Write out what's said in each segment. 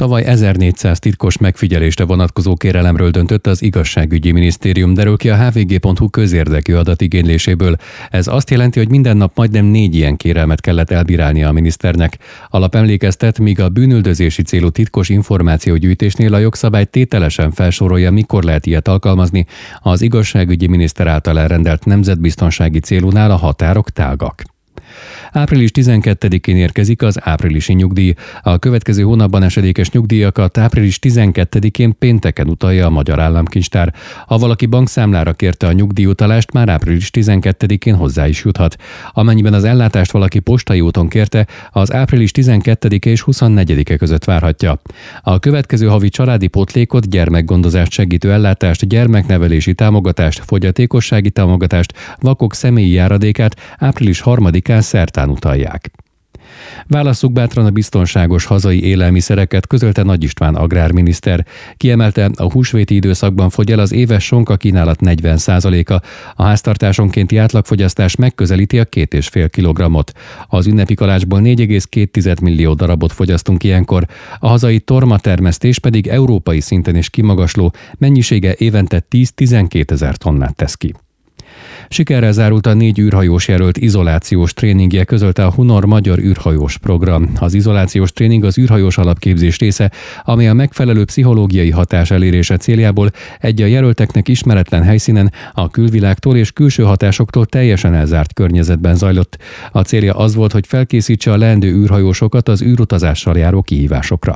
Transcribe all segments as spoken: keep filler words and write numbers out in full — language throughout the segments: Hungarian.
Tavaly ezernégyszáz titkos megfigyelésre vonatkozó kérelemről döntött az Igazságügyi Minisztérium, derül ki a há vé gé pont hú közérdekű adatigényléséből. Ez azt jelenti, hogy minden nap majdnem négy ilyen kérelmet kellett elbírálnia a miniszternek. Alapemlékeztet, míg a bűnüldözési célú titkos információgyűjtésnél a jogszabály tételesen felsorolja, mikor lehet ilyet alkalmazni, az igazságügyi miniszter által elrendelt nemzetbiztonsági célunál a határok tágak. április tizenkettedikén érkezik az áprilisi nyugdíj. A következő hónapban esedékes nyugdíjakat április tizenkettedikén pénteken utalja a Magyar Államkincstár. Ha valaki bankszámlára kérte a nyugdíjutalást, már április tizenkettedikén hozzá is juthat. Amennyiben az ellátást valaki postai úton kérte, az április tizenkettedike és huszonnegyedike között várhatja. A következő havi családi pótlékot, gyermekgondozást segítő ellátást, gyermeknevelési támogatást, fogyatékossági támogatást, vakok személyi járadékát április harmadikán szerdán utalják. Válasszuk bátran a biztonságos hazai élelmiszereket, közölte Nagy István agrárminiszter. Kiemelte, a húsvéti időszakban fogy el az éves sonka kínálat negyven százaléka. A háztartásonkénti átlagfogyasztás megközelíti a két és fél kilogrammot. Az ünnepi kalácsból négy egész két millió darabot fogyasztunk ilyenkor. A hazai tormatermesztés pedig európai szinten is kimagasló, mennyisége évente tíz-tizenkét ezer tonnát tesz ki. Sikerrel zárult a négy űrhajós jelölt izolációs tréningje, közölte a Hunor Magyar űrhajós program. Az izolációs tréning az űrhajós alapképzés része, amely a megfelelő pszichológiai hatás elérése céljából egy a jelölteknek ismeretlen helyszínen, a külvilágtól és külső hatásoktól teljesen elzárt környezetben zajlott. A célja az volt, hogy felkészítse a leendő űrhajósokat az űrutazással járó kihívásokra.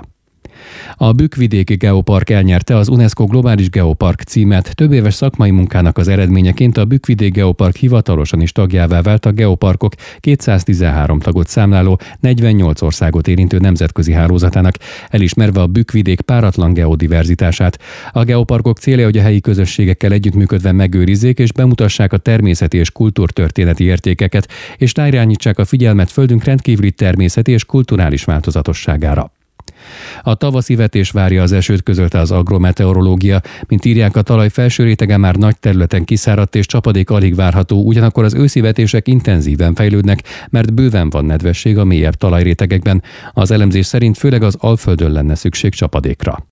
A Bükk-vidéki Geopark elnyerte az UNESCO Globális Geopark címet. Több éves szakmai munkának az eredményeként a Bükk-vidék Geopark hivatalosan is tagjává vált a Geoparkok kétszáztizenhárom tagot számláló, negyvennyolc országot érintő nemzetközi hálózatának, elismerve a Bükk-vidék páratlan geodiverzitását. A geoparkok célja, hogy a helyi közösségekkel együttműködve megőrizzék és bemutassák a természeti és kultúrtörténeti értékeket, és ráirányítsák a figyelmet földünk rendkívüli természeti és kulturális változatosságára. A tavaszi vetés várja az esőt, közölte az agrometeorológia. Mint írják, a talaj felső rétege már nagy területen kiszáradt és csapadék alig várható, ugyanakkor az őszi vetések intenzíven fejlődnek, mert bőven van nedvesség a mélyebb talajrétegekben. Az elemzés szerint főleg az Alföldön lenne szükség csapadékra.